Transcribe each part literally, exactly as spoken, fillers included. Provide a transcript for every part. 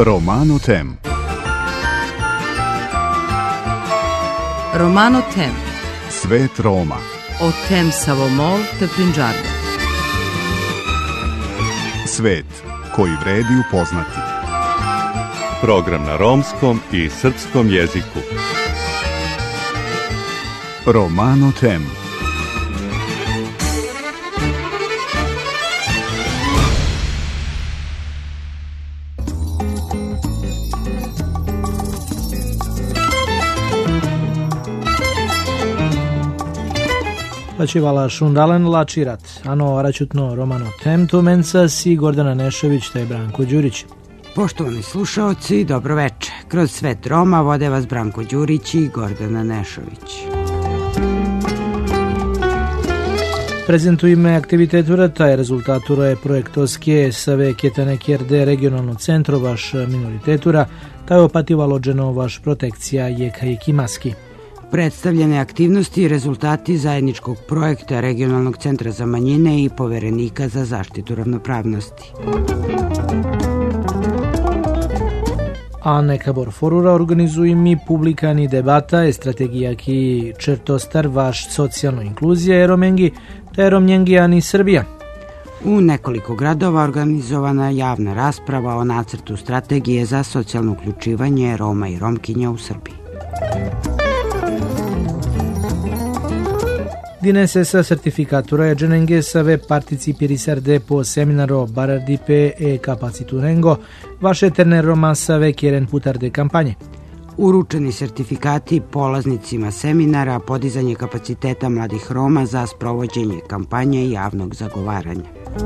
Romano Tem. Romano Tem. Svet Roma. O tem Savomol te Pinđarda. Svet koji vredi upoznati. Program na romskom i srpskom jeziku. Romano Tem. Lačivala šundalen lačirat, ano aračutno Romano Tem, tu menca si Gordana Nešović te Branko Đurić. Poštovani slušaoci, dobro veče. Kroz svet Roma vode vas Branko Đurić i Gordana Nešović. Prezentujeme aktivitetura, taj rezultatura je projektovske save Ketane Kjerde regionalno centro vaš minoritetura, taj opativalo dženo vaš protekcija jeka i kimaski. Predstavljene aktivnosti i rezultati zajedničkog projekta Regionalnog centra za manjine i Poverenika za zaštitu ravnopravnosti. A neka bor forura organizuju mi publikani debata je strategija ki čertostar vaš socijalno inkluzija je romengi, te romnjengi ani Srbija. U nekoliko gradova organizovana javna rasprava o nacrtu strategije za socijalno uključivanje Roma i Romkinja u Srbiji. Dinese sa certificatura e genenge save participirisarde po seminaro barardipe e capaciturengo vaše terne Roma save kjeren putarde kampanje. Uručeni sertifikati polaznicima seminara, podizanje kapaciteta mladih Roma za sprovođenje kampanje i javnog zagovaranja.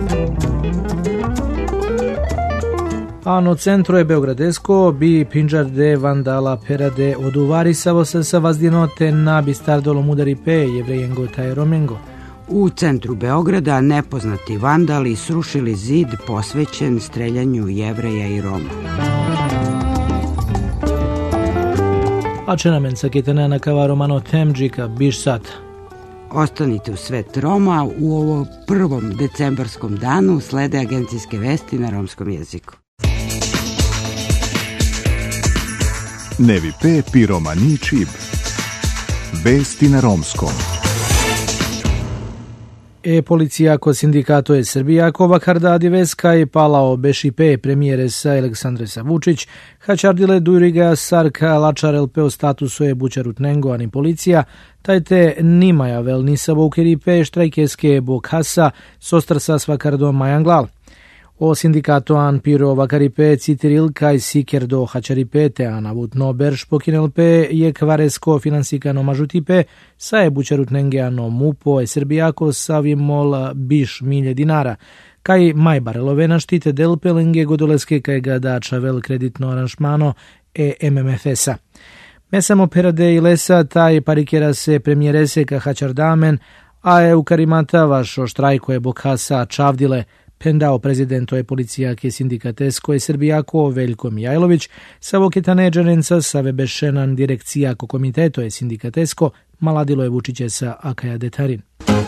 Ano centro je Beogradesko bi Pinđarde vandala perade oduvarisavo se sa vazdinote na bistardolo mudaripe jevrejengo taj romengo. U centru Beograda nepoznati vandali srušili zid posvećen streljanju Jevreja i Roma. A će namen sa ketana na kava Romano Temđika biš sata. Ostanite u svet Roma u ovo prvom decembarskom danu, slede agencijske vesti na romskom jeziku. Nevi pe pi romani čib. Vesti na romskom. E policija ko sindikato je Srbija ko vakardadi veska je palao bešipe premijere sa Aleksandresa Vučić, hačardile duriga sarka lačar el pe o statusu je bučarut nengo ani policija, tajte nimaja vel nisavo ukeripe štrajkeske bokhasa sostrasa svakardo majanglal. O sindikato an piro vakaripe citiril kaj sikerdo hačaripe te anavutno berš pokinelpe je kvaresko finansikano mažutipe sa je bučarutnenge ano mupo je srbijako savimol biš milje dinara kaj majbarelove naštite delpelenge godoleske kaj ga dača vel kreditno aranžmano e em em ef esa. Mesamo perade i lesa taj parikera se premijerese ka hačardamen a je u karimata vašo štrajko je bokhasa čavdile pendao prezidento je policija ke sindikatesko je Srbijako Veljko Mijajlović, savo ketane džarenca save bešenan direkcija ko komiteto je sindikatesko, maladilo je Vučiće sa Akaja Detarin.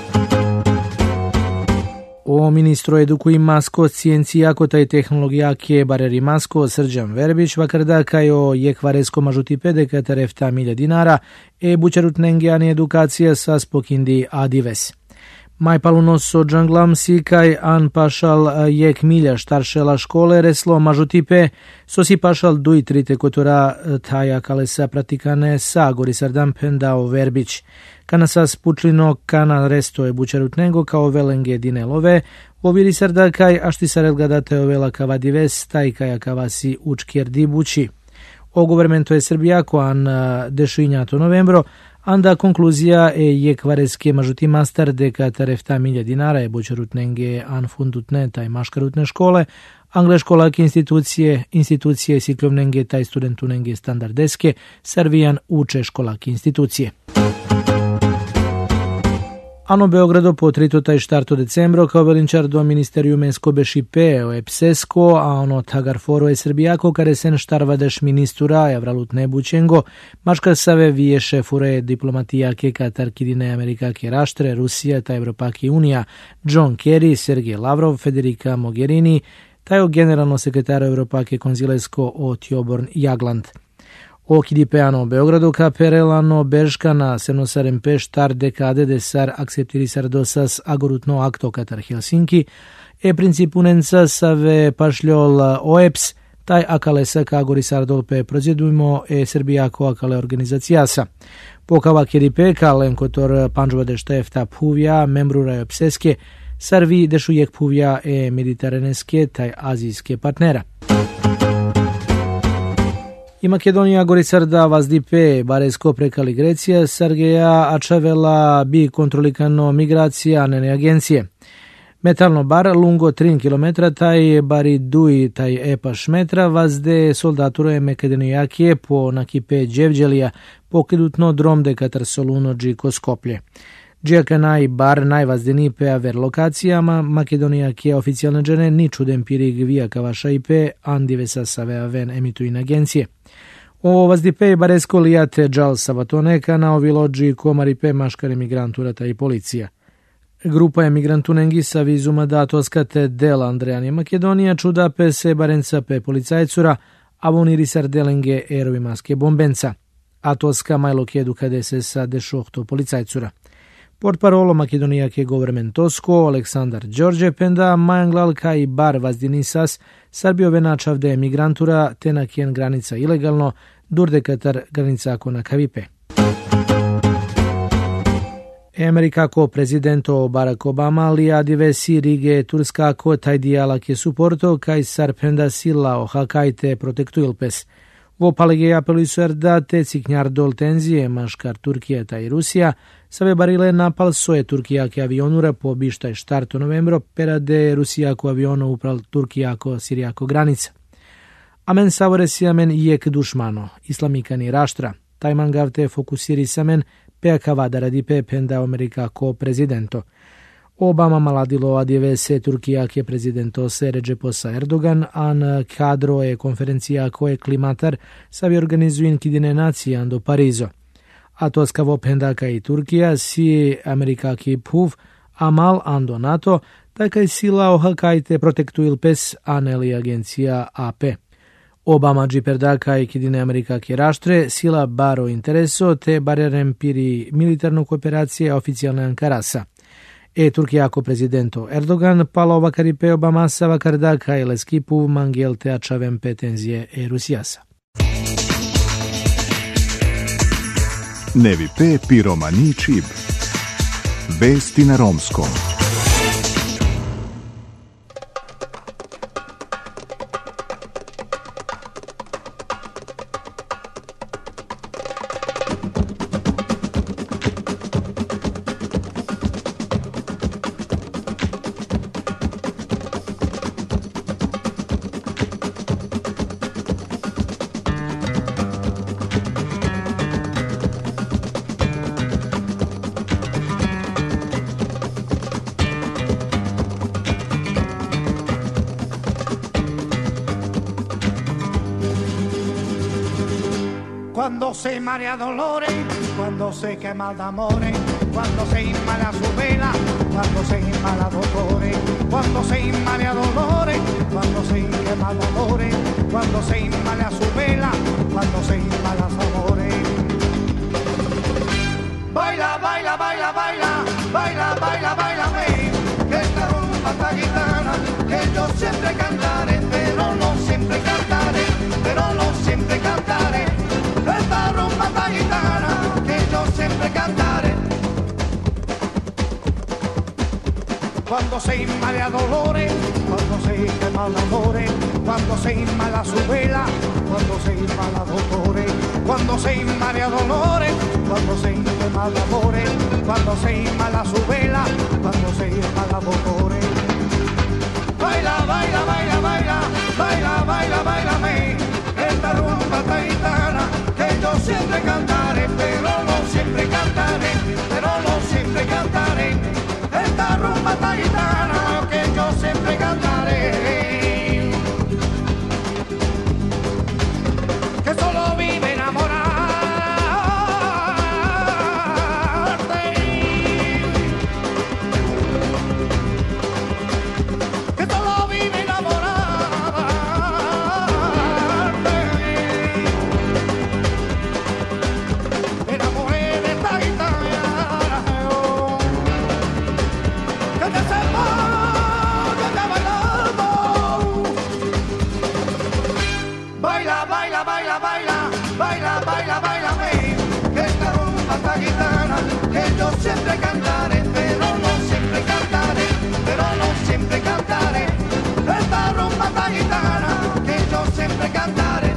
O ministro edukuji masko cijencijako taj tehnologija ke bareri masko Srđan Verbić vakarda kajo je kvaresko mažutipe dekata refta milje dinara e bučarutnengiani edukacija sa spokindi adives. Majpaluno so džanglam si kaj an pašal jek milja štaršela škole reslo mažutipe, so si pašal duj trite kotora taja kalesa pratikane sa gorisardam pendao Verbić. Kana sa spučlino kana resto je bučarutnego kao velenge dinelove, oviri sarda kaj aštisarel gadate ovela kavadives taj kaja kavasi učkjer dibući. O governmento je Srbijako an dešinjato novembro, anda konkluzija e je kvareske mažuti master deka tarefta milja dinara je bučarutnenge an fundutne taj maškarutne škole, angle školake institucije, institucije siklovnenge taj studentunenge standardeske, servijan uče školake institucije. Ano Beogrado potrito taj štarto decembro kao velinčar do ministeriumensko bešipe o epsesko, a ono tagarforo je Srbijako kare sen štarvadeš ministura evralut nebućengo, maška save vije šefure diplomatijake Katar kidine Amerikake raštre, Rusija ta Evropake unija, John Kerry, Sergej Lavrov, Federica Mogherini, taj o generalno sekretaro Europake konzilesko o Tjoborn Jagland. O kidipeano Beogradu ka perelano Berškana senosarem pe štar dekade de sar acceptirisar dosas agorutno acto katar Helsinki e principunența save pašljol O E P S taj akale sa kagorisar dolpe procedujmo e Srbijako akale organizacijasa. Pokava kidipe kalen kotor panjva de štefta puvja membrura O E P S-eske sarvi dešujek puvja e mediteraneske taj azijske partnera. I Makedonija gorisar da vazdipe baresko prekali Grecija, Sargeja Ačavela bi kontrolikano migracija nene agencije. Metalno bar lungo tri kilometra taj bari duj taj epaš metra vazde soldaturo Makedonijakije po nakipe Đevđelija pokidutno dromde katar soluno džiko Skoplje. Džijaka naj bar najvazdenipe aver lokacijama Makedonijakije oficijalne džene ni čuden pirig vijaka vaša ipe andivesa save aven emituin agencije. O vazdipe baresko lijate džal savatoneka na ovilođi komaripe maškare migranturata i policija. Grupa emigrantunengi sa vizuma da toskate del Andrejanije Makedonija čudape se barenca pe policajcura, a vonirisar delenge erovi maske bombenca. A toska majlokedu kade se sa dešohto policajcura. Portparolo Makedonijake governmentosko Aleksandar Đorđe penda majanglalka i bar vazdinisas Sarbiove načavde emigrantura te nakjen granica ilegalno durde katar granica ako na kavipe. Amerikako prezidento Barack Obama lijadive si Rige Turskako taj dijalak je suporto kaj sar penda sila ohakajte protektuilpes. Vo palege apelisuar da te ciknjar dol tenzije maškar Turkija taj Rusija save barile napal soje Turkijake avionura po bištaj štarto novembro perade Rusijako aviono upral Turkijako Sirijako granica. Amen savore si amen jek dušmano, islamikani raštra, taj mangavte fokusiri samen peakava da radi pe penda Amerika ko prezidento. Obama maladilo adjeve se Turkijake prezidento se Ređeposa Erdogan, an kadro je konferencija koje klimatar savi organizuin kidine nacije do Parizo. A to skavo pendaka i Turkija si Amerika ki puv amal ando NATO, takaj sila ohakajte protektuil pes aneli agencija A P. Obama džiperdaka i kidine Amerika ki raštre sila baro intereso te barerem piri militarnu kooperacije oficijalne Ankarasa. E Turkijako prezidento Erdogan palova karipe Obama sava kardaka i leskipu mangel te ačavem petenzije e Rusijasa. Nevi pe piromani čib. Vesti na romskom. Cuando se marea dolores, cuando se quema de amores, cuando se inmala su vela, cuando se inmala dolores, cuando se inmala dolores, cuando se quema de amores, cuando se inmala su vela, cuando se inmala su amores. Baila, baila, baila, baila, baila, baila, baila, que esta rumba esta gitana, que yo siempre cantaré, pero no siempre cantaré, pero no siempre cantaré. Esta rumba esta gitana, que yo siempre cantaré. Cuando se inmala dolores, cuando se quema de amores, cuando se inmala su vela, cuando se inmala dolores, cuando se inmala dolores, cuando se quema de amores, cuando se inmala su vela, cuando se inmala dolores. Baila, baila, baila, baila, baila, baila, baila, me, esta rumba esta gitana, que yo siempre cantaré, pero no siempre cantaré, pero no siempre cantaré. Esta rumba esta gitana, que yo siempre cantaré. Que solo vive enamorarte. Que solo vive enamorarte. cantare, però non sempre cantare, però non sempre cantare, questa rumba taitana che so sempre cantare.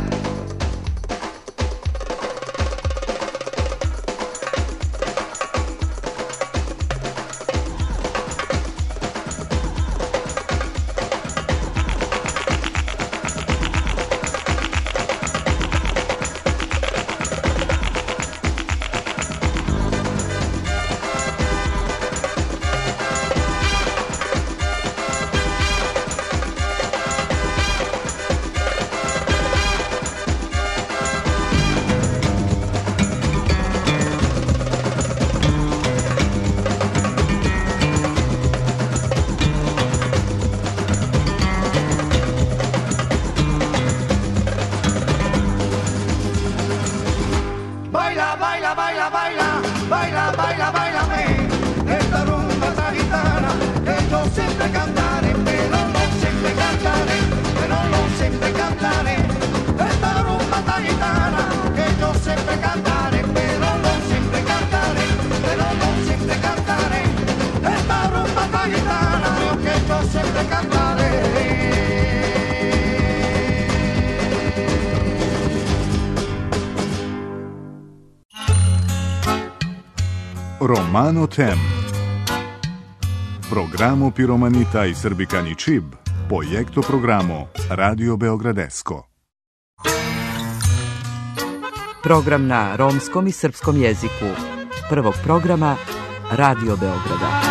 Romano Tem. Programo Piromanita i Srbikani Čib, projekto programo Radio Beogradesko. Program na romskom i srpskom jeziku. Prvog programa Radio Beograda.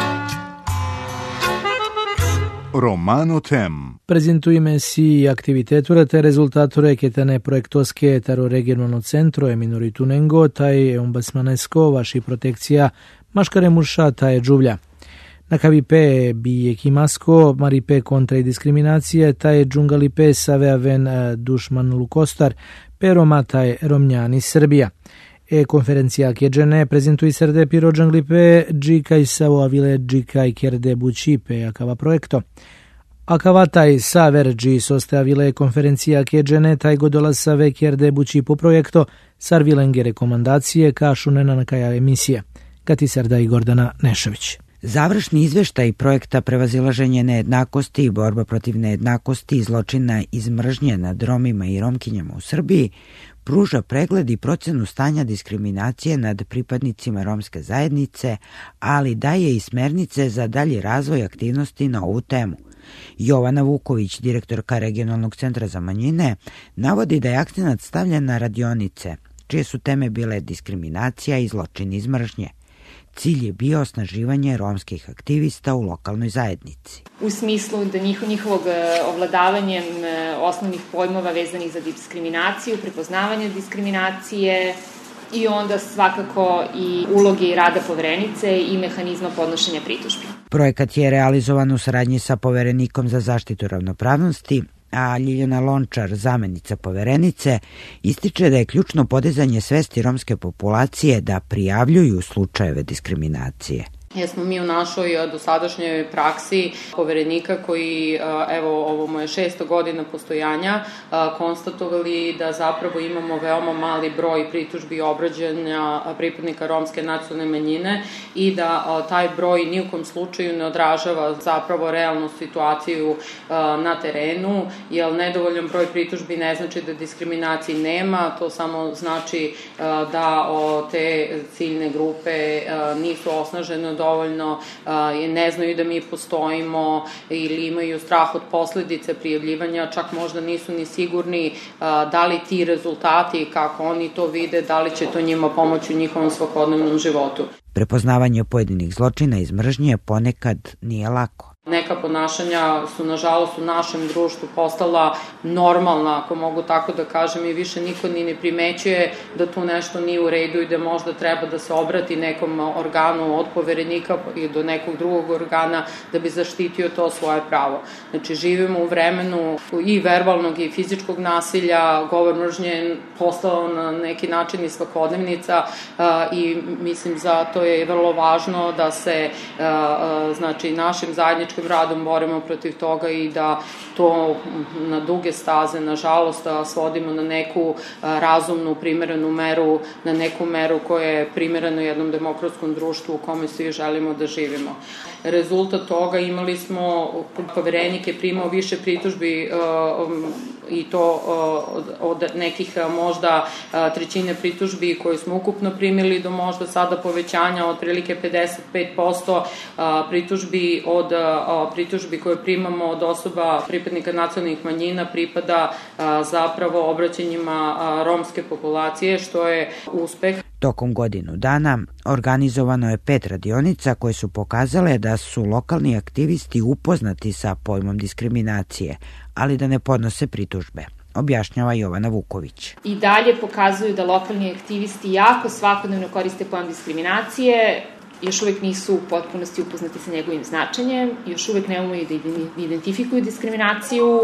Romano Tem. Prezentujeme si aktivitetura te rezultatore che tene projektoske taro regionalno centro e minoritunengo taj ombasmanesko vaši protekcija maškare muša taj džuvlja. Na kavipe bi ekimasko maripe kontra i diskriminacije taj džungalipe saveaven dušman lukostar peroma taj romnjani Srbija. E konferencija kjeđene prezentui srde piro džanglipe džikaj savo avile džikaj kjerde bučipe akava projekto. Akava taj saver dži sostavile konferencija kjeđene taj godola save kjerde bučipu projekto sarvilenge rekomandacije kašunena na kaja emisija. Kati Srda i Gordana Nešović. Završni izveštaj projekta Prevazilaženje nejednakosti i borba protiv nejednakosti i zločina iz mržnje nad Romima i Romkinjama u Srbiji pruža pregled i procenu stanja diskriminacije nad pripadnicima romske zajednice, ali daje i smernice za dalji razvoj aktivnosti na ovu temu. Jovana Vuković, direktorka Regionalnog centra za manjine, navodi da je akcenat stavljen na radionice, čije su teme bile diskriminacija i zločin iz mržnje. Cilj je bio osnaživanje romskih aktivista u lokalnoj zajednici. U smislu da njihov, njihovog ovladavanjem osnovnih pojmova vezanih za diskriminaciju, prepoznavanje diskriminacije i onda svakako i uloge i rada poverenice i mehanizma podnošenja pritužbi. Projekat je realizovan u saradnji sa Poverenikom za zaštitu ravnopravnosti, a Ljiljana Lončar, zamenica poverenice, ističe da je ključno podizanje svesti romske populacije da prijavljuju slučajeve diskriminacije. Jesmo mi u našoj dosadašnjoj praksi poverenika koji, evo, ovo mu je šesta godina postojanja, konstatovali da zapravo imamo veoma mali broj pritužbi i obrađanja pripadnika romske nacionalne manjine i da taj broj ni u kom slučaju ne odražava zapravo realnu situaciju na terenu, jer nedovoljan broj pritužbi ne znači da diskriminacije nema, to samo znači da te ciljne grupe nisu osnažene dovoljno, ne znaju da mi postojimo ili imaju strah od posledice prijavljivanja, čak možda nisu ni sigurni da li ti rezultati, kako oni to vide, da li će to njima pomoći u njihovom svakodnevnom životu. Prepoznavanje pojedinih zločina iz mržnje ponekad nije lako. Neka ponašanja su, nažalost, u našem društvu postala normalna, ako mogu tako da kažem, i više niko ni ne primećuje da tu nešto nije u redu i da možda treba da se obrati nekom organu od poverenika i do nekog drugog organa da bi zaštitio to svoje pravo. Znači, živimo u vremenu i verbalnog i fizičkog nasilja, govor mržnje postao na neki način i svakodnevnica i mislim zato je vrlo važno da se, znači, našim zajedničkim zajedničkim radom borimo protiv toga i da to na duge staze, nažalost, svodimo na neku razumnu, primerenu meru, na neku meru koja je primerena jednom demokratskom društvu u kome svi želimo da živimo. Rezultat toga imali smo, Poverenik je primao više pritužbi i to od nekih možda trećine pritužbi koje smo ukupno primili do možda sada povećanja od prilike pedeset pet posto pritužbi od pritužbi koje primamo od osoba pripadnika nacionalnih manjina pripada zapravo obraćanjima romske populacije, što je uspeh. Tokom godinu dana organizovano je pet radionica koje su pokazale da su lokalni aktivisti upoznati sa pojmom diskriminacije, ali da ne podnose pritužbe, objašnjava Jovana Vuković. I dalje pokazuju da lokalni aktivisti jako svakodnevno koriste pojam diskriminacije, još uvek nisu u potpunosti upoznati sa njegovim značenjem, još uvek ne umeju da identifikuju diskriminaciju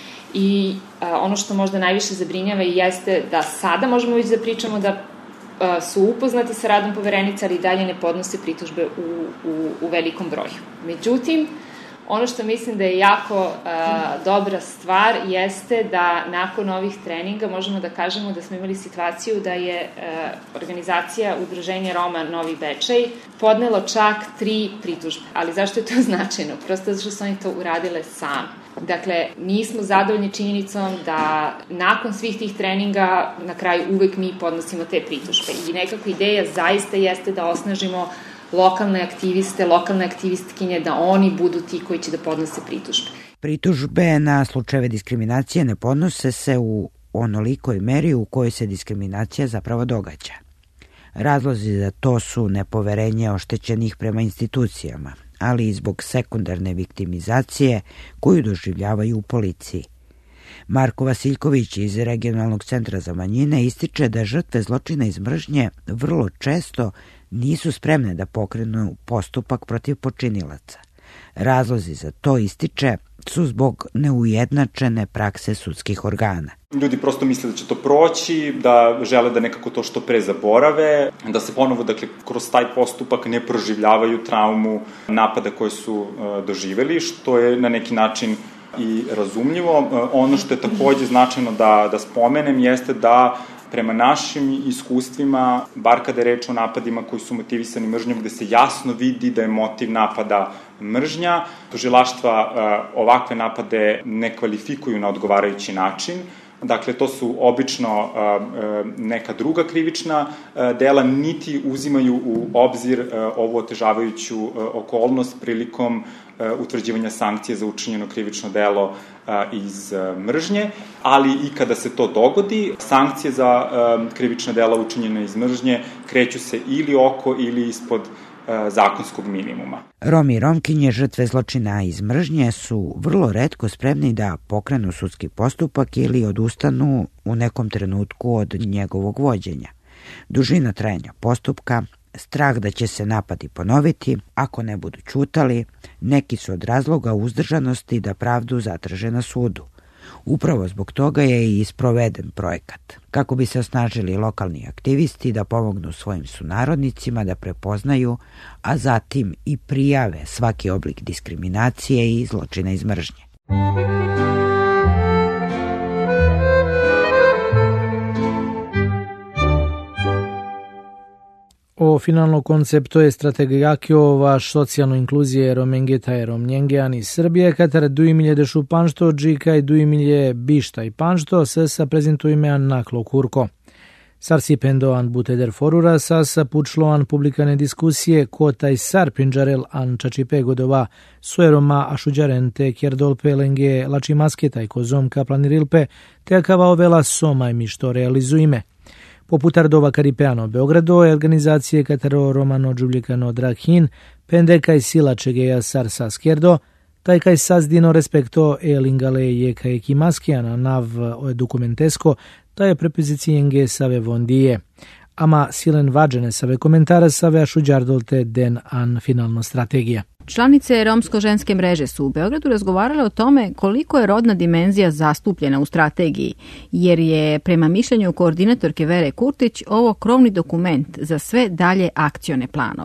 i a, ono što možda najviše zabrinjava jeste da sada možemo već da pričamo da a, su upoznati sa radom Poverenice, ali i dalje ne podnose pritužbe u, u, u velikom broju. Međutim, ono što mislim da je jako uh, dobra stvar jeste da nakon ovih treninga možemo da kažemo da smo imali situaciju da je uh, organizacija Udruženja Roma Novi Bečej podnelo čak tri pritužbe. Ali zašto je to značajno? Prosto zato što su oni to uradile sami. Dakle, nismo zadovoljni činjenicom da nakon svih tih treninga na kraju uvek mi podnosimo te pritužbe. I nekako ideja zaista jeste da osnažimo lokalne aktiviste, lokalne aktivistkinje, da oni budu ti koji će da podnose pritužbe. Pritužbe na slučajeve diskriminacije ne podnose se u onolikoj meri u kojoj se diskriminacija zapravo događa. Razlozi za to su nepoverenje oštećenih prema institucijama, ali i zbog sekundarne viktimizacije koju doživljavaju u policiji. Marko Vasiljković iz Regionalnog centra za manjine ističe da žrtve zločina iz mržnje vrlo često nisu spremne da pokrenu postupak protiv počinilaca. Razlozi za to, ističe, su zbog neujednačene prakse sudskih organa. Ljudi prosto misle da će to proći, da žele da nekako to što pre zaborave, da se ponovo, dakle, kroz taj postupak ne proživljavaju traumu napada koje su uh, doživeli, što je na neki način i razumljivo. Uh, ono što je takođe značajno da, da spomenem jeste da prema našim iskustvima, bar kada je reč o napadima koji su motivisani mržnjom, gde se jasno vidi da je motiv napada mržnja, tužilaštva uh, ovakve napade ne kvalifikuju na odgovarajući način. Dakle, to su obično uh, uh, neka druga krivična uh, dela, niti uzimaju u obzir uh, ovu otežavajuću uh, okolnost prilikom uh, utvrđivanja sankcije za učinjeno krivično delo uh, iz uh, mržnje, ali i kada se to dogodi, sankcije za uh, krivična dela učinjene iz mržnje kreću se ili oko ili ispod zakonskog minimuma. Romi i Romkinje, žrtve zločina iz mržnje, su vrlo retko spremni da pokrenu sudski postupak ili odustanu u nekom trenutku od njegovog vođenja. Dužina trajanja postupka, strah da će se napadi ponoviti, ako ne budu ćutali, neki su od razloga uzdržanosti da pravdu zatraže na sudu. Upravo zbog toga je i sproveden projekat, kako bi se osnažili lokalni aktivisti da pomognu svojim sunarodnicima da prepoznaju, a zatim i prijave svaki oblik diskriminacije i zločina iz mržnje. O finalno koncepto je strategija vaš socijalno inkluzije Romengeta i Romnjengean iz Srbije, katare duimilje dešu panšto, džika i duimilje bišta i panšto, se sa prezentujme naklo kurko. Sar sipendo an buteder forura, sa sa pučloan publikane diskusije, kotaj sar pinđarel an čačipe godova, sueroma ašuđarente, kjerdolpe lenge, lačimasketa i kozomka planirilpe, te akava ovela soma i mi što realizujme. Poput Ardova Karipeano Beogrado je organizacije katero romano džubljikano Drakhin, pende kaj sila čegeja sar sa skjerdo, taj kaj sazdino respekto e lingale je kaj kimaskijana nav o dokumentesko, taj je prepozicijenge save vondije. Ama silen vađene save komentara save ašuđardolte den an finalno strategija. Članice romsko-ženske mreže su u Beogradu razgovarale o tome koliko je rodna dimenzija zastupljena u strategiji, jer je prema mišljenju koordinatorke Vere Kurtić ovo krovni dokument za sve dalje akcione planove.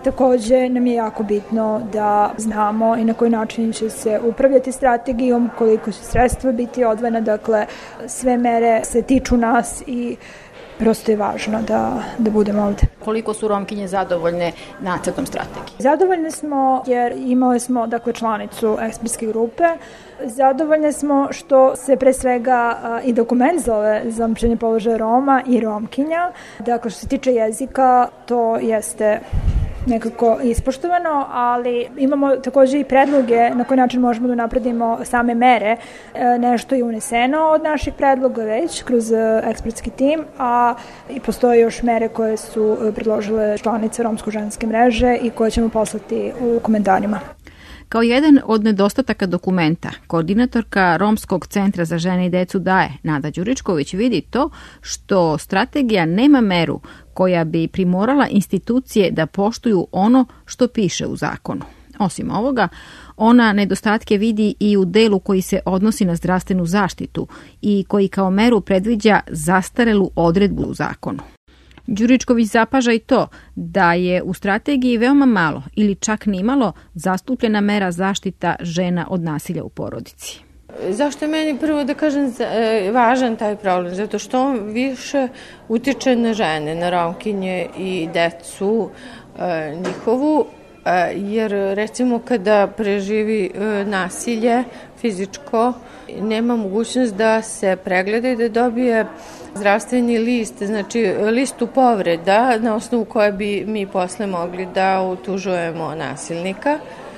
Takođe nam je jako bitno da znamo i na koji način će se upravljati strategijom, koliko će sredstva biti odvojena, dakle sve mere se tiču nas i prosto je važno da, da budemo ovde. Koliko su Romkinje zadovoljne nacrtom strategije? Zadovoljne smo jer imali smo dakle, članicu ekspertske grupe. Zadovoljne smo što se pre svega a, i dokument zove za unapređenje položaja Roma i Romkinja. Dakle, što se tiče jezika, to jeste nekako ispoštovano, ali imamo takođe i predloge na koji način možemo da napredimo same mere. E, nešto je uneseno od naših predloga već kroz ekspertski tim, a i postoje još mere koje su predložile članice Romsko-ženske mreže i koje ćemo poslati u komentarima. Kao jedan od nedostataka dokumenta, koordinatorka Romskog centra za žene i decu daje, Nada Đuričković, vidi to što strategija nema meru koja bi primorala institucije da poštuju ono što piše u zakonu. Osim ovoga, ona nedostatke vidi i u delu koji se odnosi na zdravstvenu zaštitu i koji kao meru predviđa zastarelu odredbu u zakonu. Đuričković zapaža i to da je u strategiji veoma malo ili čak nimalo zastupljena mera zaštita žena od nasilja u porodici. Zašto je meni prvo da kažem važan taj problem? Zato što on više utiče na žene, na Romkinje i decu njihovu, jer recimo kada preživi nasilje fizičko, nema mogućnost da se pregleda i da dobije zdravstveni list, znači listu povreda na osnovu koje bi mi posle mogli da utužujemo nasilnika.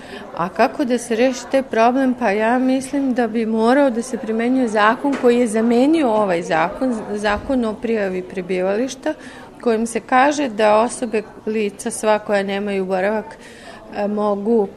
A kako da se reši taj problem? Pa ja mislim da bi morao da se primenjuje zakon koji je zamenio ovaj zakon, zakon o prijavi prebivališta, kojim se kaže da osobe, lica sva koja nemaju boravak, mogu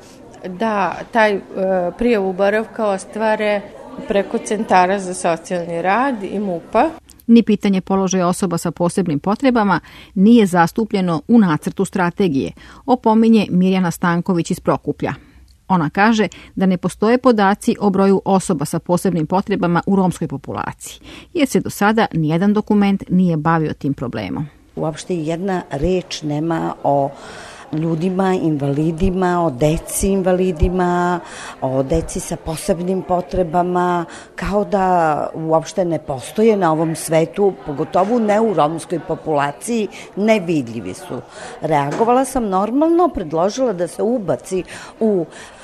da taj prijavu boravka ostvare preko centara za socijalni rad i MUP-a. Ni pitanje položaja osoba sa posebnim potrebama nije zastupljeno u nacrtu strategije, opominje Mirjana Stanković iz Prokuplja. Ona kaže da ne postoje podaci o broju osoba sa posebnim potrebama u romskoj populaciji, jer se do sada nijedan dokument nije bavio tim problemom. Uopšte jedna reč nema o ljudima, invalidima, o deci invalidima, o deci sa posebnim potrebama, kao da uopšte ne postoje na ovom svetu, pogotovo ne u romskoj populaciji, nevidljivi su. Reagovala sam normalno, predložila da se ubaci u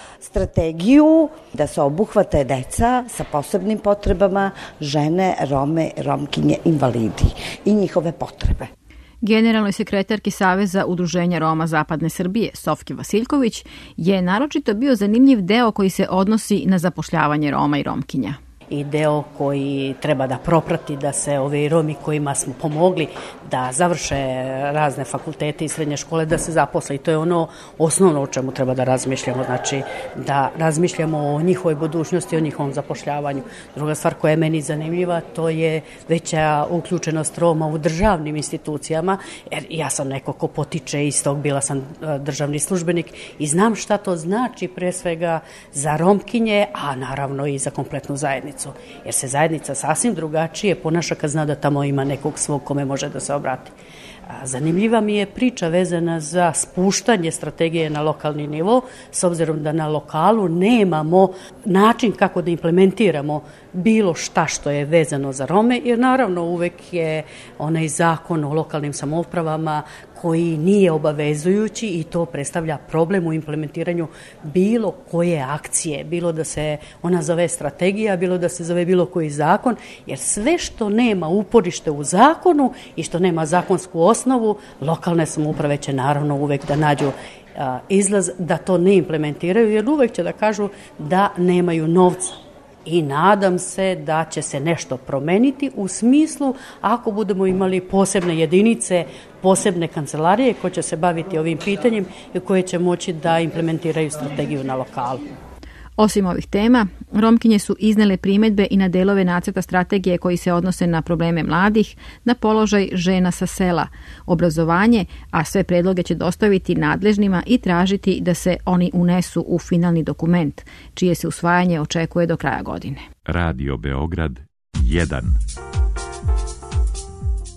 strategiju, da se obuhvate deca sa posebnim potrebama, žene, Rome, Romkinje, invalidi i njihove potrebe. Generalnoj sekretarki Saveza udruženja Roma Zapadne Srbije, Sofki Vasiljković, je naročito bio zanimljiv deo koji se odnosi na zapošljavanje Roma i Romkinja. I deo koji treba da proprati da se ovi Romi kojima smo pomogli da završe razne fakultete i srednje škole da se zaposle i to je ono osnovno o čemu treba da razmišljamo, znači da razmišljamo o njihovoj budućnosti, o njihovom zapošljavanju. Druga stvar koja je meni zanimljiva to je veća uključenost Roma u državnim institucijama, jer ja sam neko ko potiče iz tog, bila sam državni službenik i znam šta to znači pre svega za Romkinje, a naravno i za kompletnu zajednicu. Jer se zajednica sasvim drugačije ponaša kad zna da tamo ima nekog svog kome može da se obrati. Zanimljiva mi je priča vezana za spuštanje strategije na lokalni nivo, s obzirom da na lokalu nemamo način kako da implementiramo bilo šta što je vezano za Rome, jer naravno uvek je onaj zakon o lokalnim samoupravama koji nije obavezujući i to predstavlja problem u implementiranju bilo koje akcije, bilo da se ona zove strategija, bilo da se zove bilo koji zakon, jer sve što nema uporište u zakonu i što nema zakonsku osnovu, lokalne samouprave će naravno uvek da nađu a, izlaz da to ne implementiraju, jer uvek će da kažu da nemaju novca. I nadam se da će se nešto promeniti u smislu ako budemo imali posebne jedinice, posebne kancelarije koje će se baviti ovim pitanjem i koje će moći da implementiraju strategiju na lokalu. Osim ovih tema, Romkinje su iznele primedbe i na delove nacrta strategije koji se odnose na probleme mladih, na položaj žena sa sela, obrazovanje, a sve predloge će dostaviti nadležnima i tražiti da se oni unesu u finalni dokument, čije se usvajanje očekuje do kraja godine. Radio Beograd jedan.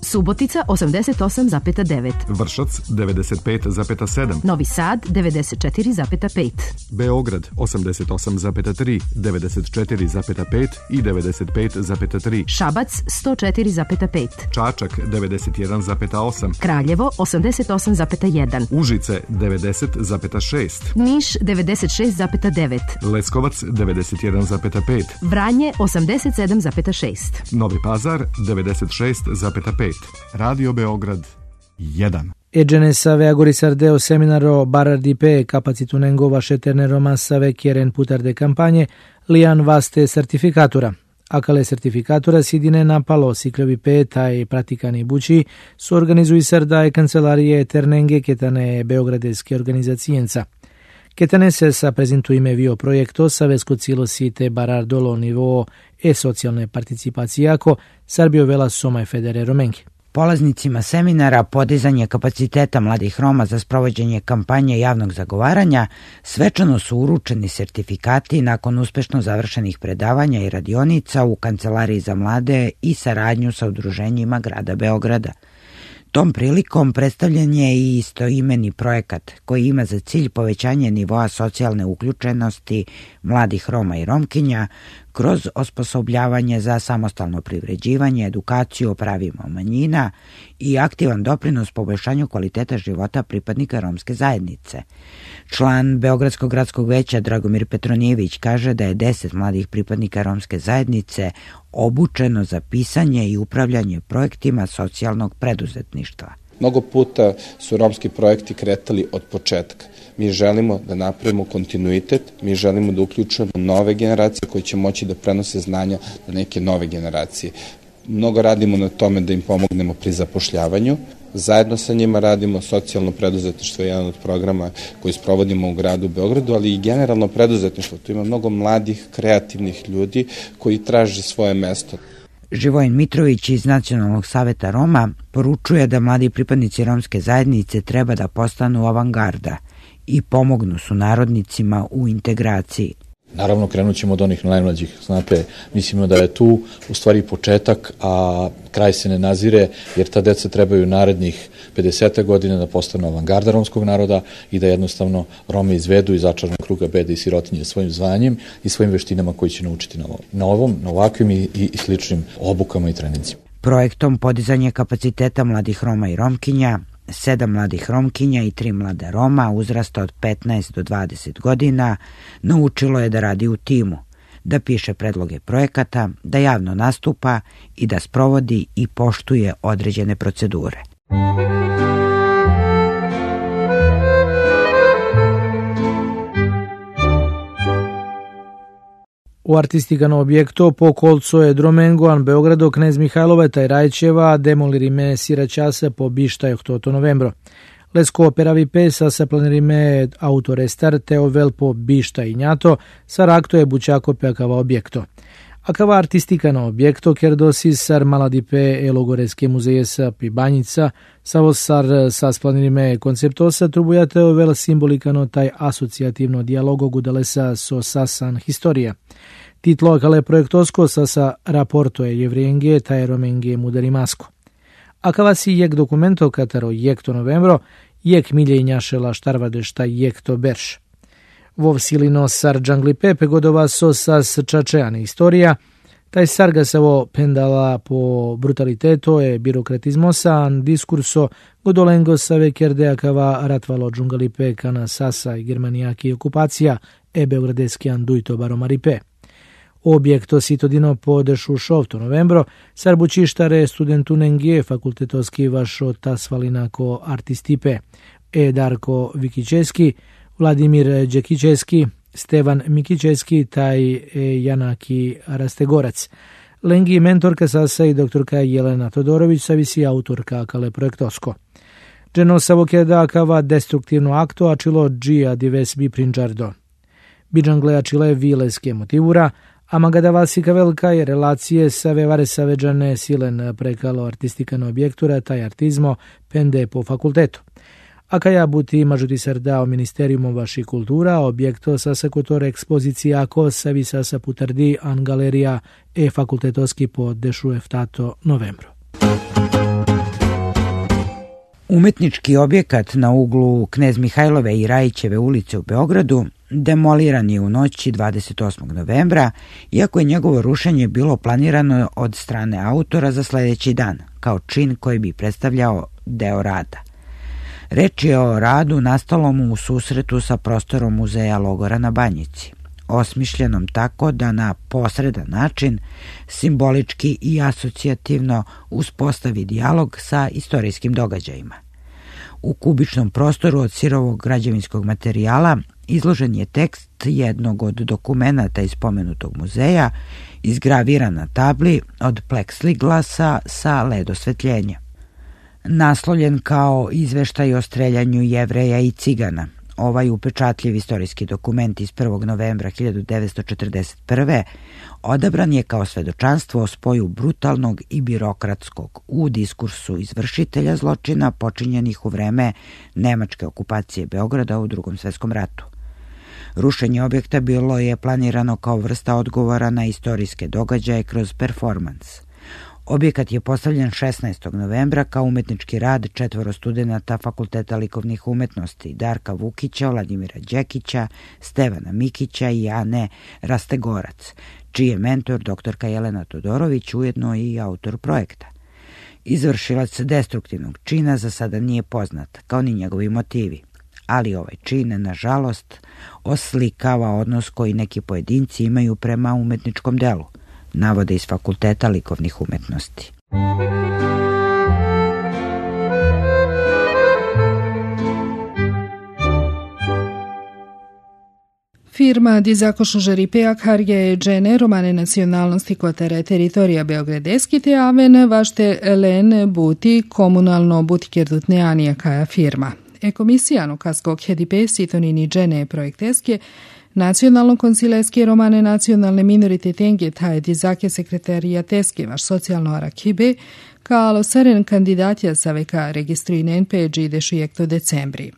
Subotica osamdeset osam zarez devet, Vršac devedeset pet zarez sedam, Novi Sad devedeset četiri zarez pet, Beograd osamdeset osam zarez tri, devedeset četiri zarez pet i devedeset pet zarez tri, Šabac sto četiri zarez pet, Čačak devedeset jedan zarez osam, Kraljevo osamdeset osam zarez jedan, Užice devedeset zarez šest, Niš devedeset šest zarez devet, Leskovac devedeset jedan zarez pet, Vranje osamdeset sedam zarez šest, Novi Pazar devedeset šest zarez pet, Radio Beograd jedan. Eđene save agorisardeo seminaro barardipe kapacitu nengova šeterne masave kjeren putar de kampanje lian vaste sertifikatura. Akale sertifikatura sidine napalo siklevi peta i pratikani bući su organizuju sardaje kancelarije ternenge ketane beogradeske organizacijenca. Ketane se sa prezentu ime vio projekto savesko cilo site barar dolo nivo e socijalne participacije ako Sarbio vela somaj federe romenki. Polaznicima seminara podizanje kapaciteta mladih Roma za sprovođenje kampanje javnog zagovaranja svečano su uručeni sertifikati nakon uspešno završenih predavanja i radionica u Kancelariji za mlade i saradnju sa udruženjima grada Beograda. Tom prilikom predstavljen je i istoimeni projekat koji ima za cilj povećanje nivoa socijalne uključenosti mladih Roma i Romkinja kroz osposobljavanje za samostalno privređivanje, edukaciju o pravima manjina i aktivan doprinos poboljšanju kvaliteta života pripadnika romske zajednice. Član Beogradskog gradskog veća Dragomir Petronijević kaže da je deset mladih pripadnika romske zajednice obučeno za pisanje i upravljanje projektima socijalnog preduzetništva. Mnogo puta su romski projekti kretali od početka. Mi želimo da napravimo kontinuitet, mi želimo da uključujemo nove generacije koje će moći da prenose znanja na neke nove generacije. Mnogo radimo na tome da im pomognemo pri zapošljavanju. Zajedno sa njima radimo socijalno preduzetništvo, jedan od programa koji sprovodimo u gradu Beogradu, ali i generalno preduzetništvo. Tu ima mnogo mladih, kreativnih ljudi koji traže svoje mesto. Živojin Mitrović iz Nacionalnog saveta Roma poručuje da mladi pripadnici romske zajednice treba da postanu avangarda i pomognu sunarodnicima u integraciji. Naravno, krenut ćemo od onih najmlađih. Znate, mislimo da je tu u stvari početak, a kraj se ne nazire, jer ta deca trebaju narednih pedeset godina da postanu avangarda romskog naroda i da jednostavno Rome izvedu iz začaranog kruga bede i sirotinje svojim zvanjem i svojim veštinama koji će naučiti na ovom, na, ovom, na ovakvim i, i sličnim obukama i treninzima. Projektom podizanje kapaciteta mladih Roma i Romkinja, sedam mladih Romkinja i tri mlada Roma uzrasta od petnaest do dvadeset godina naučilo je da radi u timu, da piše predloge projekata, da javno nastupa i da sprovodi i poštuje određene procedure. U artistikano objekto po kolco je Dromengoan Beogrado Knez Mihajlova taj Rajčeva demolirime siračasa po bištaj ohtoto novembro. Lesko operavi pesa sa planirime autorestar teo vel po bištaj njato sa rakto je bučako peakava objekto. Akava artistikano objekto kerdosi sar maladipe elogoreske muzeje sa pibanjica savo sar sa splanirime konceptosa trubujateo vel simbolikano taj asocijativno dijalogo gudalesa so sasan historija. Titlo akale projektosko sa sa raporto je jevrijenge taj romenge mudarimasko. Akava si jek dokumento kataro jek to novembro, jek milje i njašela štarvadešta jek to berš. Vov silino sar džangli pepe godova so sas čačeane istorija, taj sarga savo pendala po brutaliteto e birokratizmosan diskurso godolengo save kerde akava ratvalo džungalipe kana sasa i germanijaki okupacija e beogradeski anduito baromaripe. Objekto sitodino podešu šovto novembro, sar bučištare studentunengije fakultetoski vašo tasvalinako artistipe, e Darko Vikičeski, Vladimir Đekičeski, Stevan Mikičeski, taj e Janaki Rastegorac. Lengi mentorka sasa i doktorka Jelena Todorović, savisi autorka akale projektosko. Dženo savokeda akava destruktivno akto ačilo džija dives bi prinđardo. Bidžangle ačile vileske motivura, a magadavasika velika je relacije sa vevare saveđane silen prekalo artistikano objektura taj artizmo pende po fakultetu. A kaja buti mažuti sardao ministeriumom vaši kultura, objekto sasa kotore ekspozicija ako savi sasa putardi an galerija e fakultetoski po dešu eftato novembro. Umetnički objekat na uglu Knez Mihajlove i Rajićeve ulice u Beogradu demoliran je u noći dvadeset osmog novembra, iako je njegovo rušenje bilo planirano od strane autora za sledeći dan, kao čin koji bi predstavljao deo rada. Reč je o radu nastalom u susretu sa prostorom muzeja logora na Banjici, osmišljenom tako da na posredan način, simbolički i asocijativno uspostavi dijalog sa istorijskim događajima. U kubičnom prostoru od sirovog građevinskog materijala izložen je tekst jednog od dokumenata iz pomenutog muzeja, izgraviran na tabli od pleksiglasa sa led osvetljenja. Naslovljen kao izveštaj o streljanju Jevreja i Cigana, ovaj upečatljiv istorijski dokument iz prvog novembra hiljadu devetsto četrdeset prve. odabran je kao svedočanstvo o spoju brutalnog i birokratskog u diskursu izvršitelja zločina počinjenih u vreme nemačke okupacije Beograda u Drugom svetskom ratu. Rušenje objekta bilo je planirano kao vrsta odgovora na istorijske događaje kroz performans. Objekat je postavljen šesnaestog novembra kao umetnički rad četvoro studenata Fakulteta likovnih umetnosti Darka Vukića, Vladimira Đekića, Stevana Mikića i Ane Rastegorac, čiji je mentor doktorka Jelena Todorović, ujedno i autor projekta. Izvršilac destruktivnog čina za sada nije poznat, kao ni njegovi motivi, ali ovaj čin, nažalost, oslikava odnos koji neki pojedinci imaju prema umetničkom delu, navode iz Fakulteta likovnih umetnosti. Firma Dizako Šužaripeja Karje džene romane nacionalnosti kotere teritorija Beogradeski te aven vašte len buti komunalno butikerdutne anija kaja firma. Ekomisijano kaskog hedipe sitonini džene projekteske Nacionalno koncileske romane nacionalne minoritete taje dizake sekretarijatske vaš socijalno arakibe kao saren kandidatja sa veka registruine en pe dži dešujekto decembri.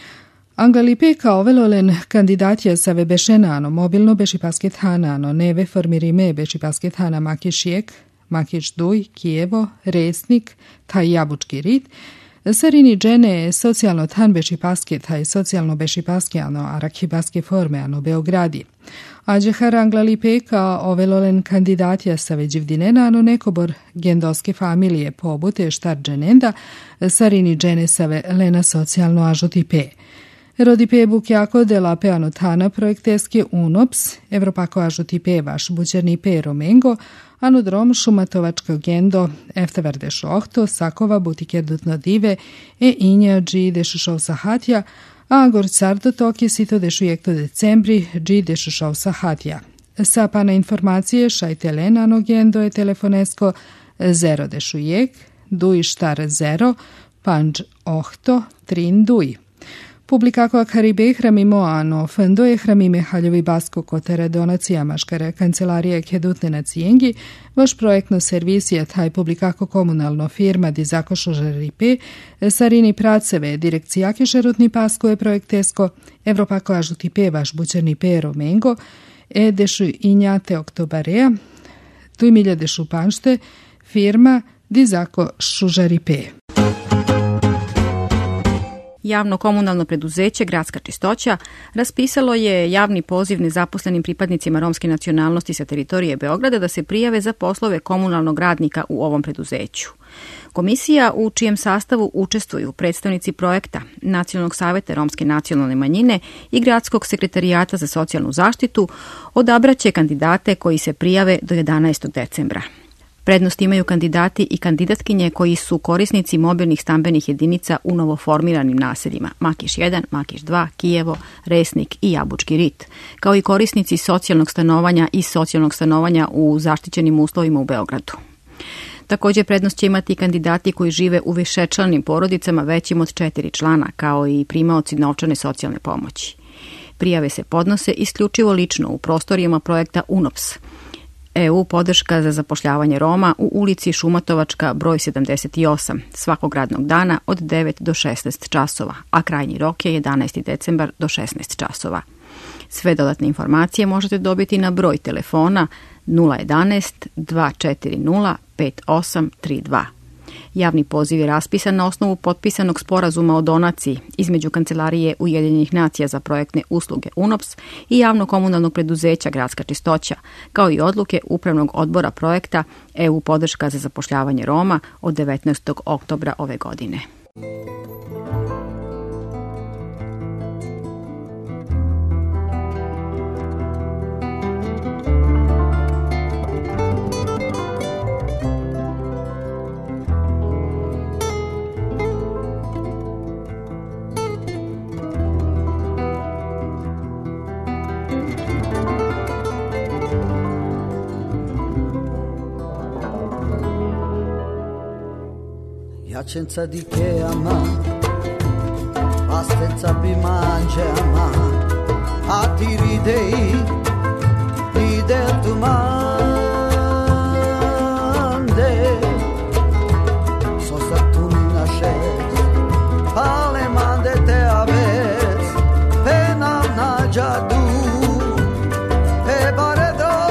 Angalipe kao velolen kandidatja sa ve bešenano mobilno bešipasket hanano neve formirime bešipasket hana Makišijek, Makiš Duj, Kijevo, Resnik, taj Jabučki rit, Sarini džene socijalno tan bešipaske taj socijalno bešipaskijano arakibaske forme ano Beogradi. Ađehar Anglalipe kao ovelolen kandidatja sa veđivdinena ano nekobor gendoske familije pobute štar dženenda Sarini džene sa ve lena socijalno ažutipe. Rodipe bukjako de la peano tana projekteske unops, Evropako ažutipe vaš bućernipe romengo, anodrom šumatovačko gendo, efteverde šohto, sakova butike dutno dive, e inja dži dešušov sahatja, a gorcardo toki sito dešujekto decembri dži dešušov sahatja. Sa pana informacije šajte lenano gendo je telefonesko zero dešujek, duj štar zero, panđ ohto, trin duj. Publikako Karibe hramimo ano, fendo je hramime haljovi basko kotere donacija maškare kancelarije kedutne na cijengi, vaš projektno servisija taj publikako komunalno firma Dizako Šužaripe, sarini praceve direkcijake šerutni pasko je projektesko, Evropako ažutipe vaš bućerni pe romengo, e dešu injate oktobarea, tu milja dešu panšte, firma Dizako Šužaripe. Javno komunalno preduzeće Gradska čistoća raspisalo je javni poziv nezaposlenim pripadnicima romske nacionalnosti sa teritorije Beograda da se prijave za poslove komunalnog radnika u ovom preduzeću. Komisija u čijem sastavu učestvuju predstavnici projekta Nacionalnog saveta romske nacionalne manjine i Gradskog sekretarijata za socijalnu zaštitu odabraće kandidate koji se prijave do jedanaestog decembra. Prednost imaju kandidati i kandidatkinje koji su korisnici mobilnih stambenih jedinica u novoformiranim naseljima Makiš jedan, Makiš dva, Kijevo, Resnik i Jabučki rit, kao i korisnici socijalnog stanovanja i socijalnog stanovanja u zaštićenim uslovima u Beogradu. Također prednost će imati kandidati koji žive u višečlanim porodicama većim od četiri člana, kao i primaoci novčane socijalne pomoći. Prijave se podnose isključivo lično u prostorijama projekta UNOPS, E U podrška za zapošljavanje Roma u ulici Šumatovačka broj sedamdeset osam svakog radnog dana od devet do šesnaest časova, a krajnji rok je jedanaesti decembar do šesnaest časova. Sve dodatne informacije možete dobiti na broj telefona nula jedanaest, dva četiri nula, pet osam tri dva. Javni poziv je raspisan na osnovu potpisanog sporazuma o donaciji između Kancelarije Ujedinjenih nacija za projektne usluge U N O P S i javno-komunalnog preduzeća Gradska čistoća, kao i odluke Upravnog odbora projekta E U podrška za zapošljavanje Roma od devetnaestog oktobra ove godine. Senza di che ama, bastenza bi mangia ama, a ti ridei, ridel tu mande, so sa tu nasces, pale mande te aves, pena nađa du, e bare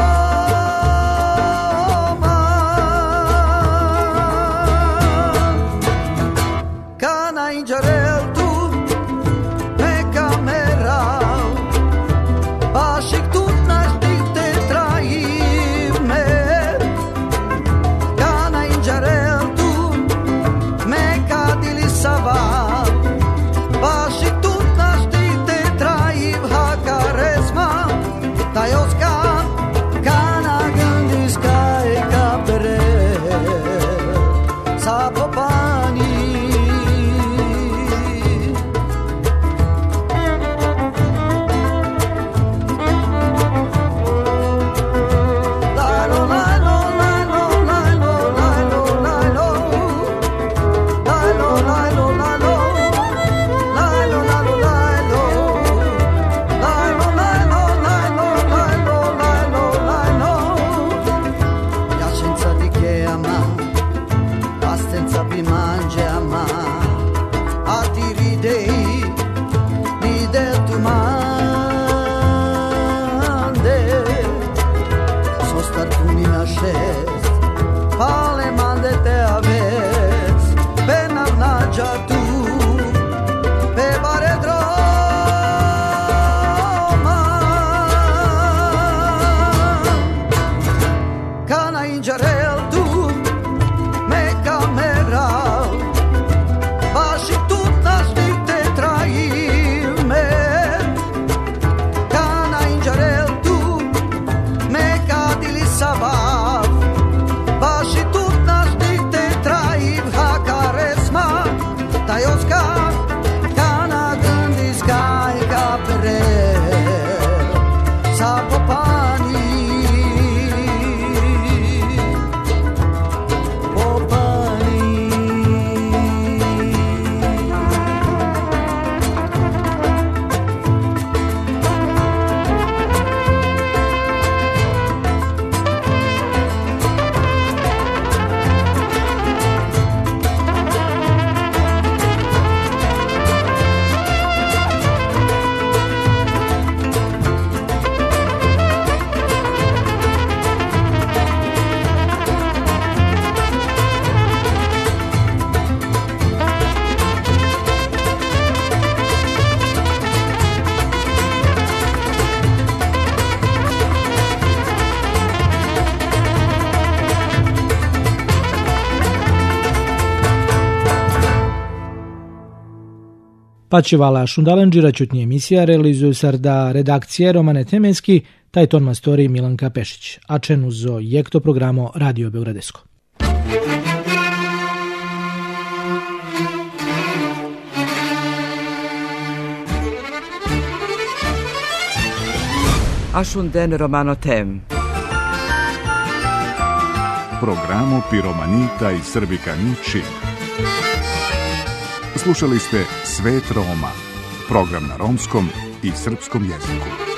Pačivala Šundalenđira čutnje emisija realizuju sarda redakcije Romane Temenski, taj ton mastori Milanka Pešić, a čenu zo jekto programo Radio Beogradesko. Ašunden Romano Tem. Programo Piromanita i Srbikani Čib. Slušali ste Svet Roma, program na romskom i srpskom jeziku.